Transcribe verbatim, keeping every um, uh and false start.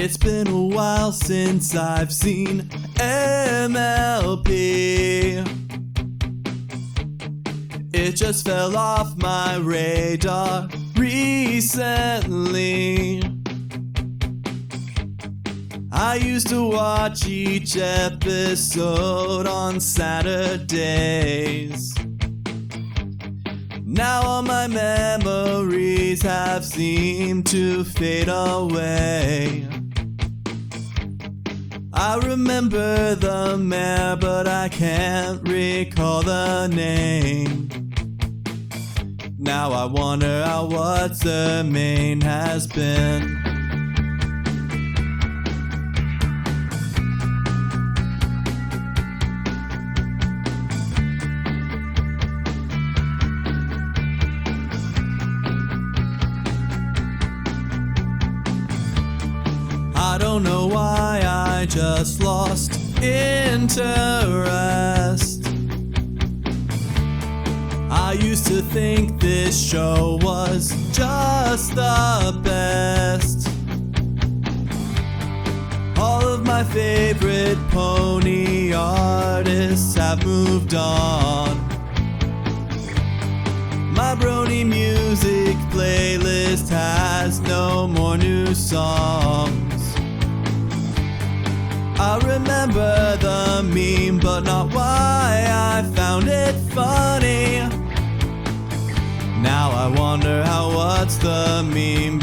It's been a while since I've seen M L P. It just fell off my radar recently. I used to watch each episode on Saturdays. Now all my memories have seemed to fade away. I remember the mayor, but I can't recall the name. Now I wonder how What's Her Main has been. I don't know why I just lost interest. I used to think this show was just the best. All of my favorite pony artists have moved on. My Brony music playlist has no more new songs. I remember the meme, but not why I found it funny. Now I wonder how What's the Meme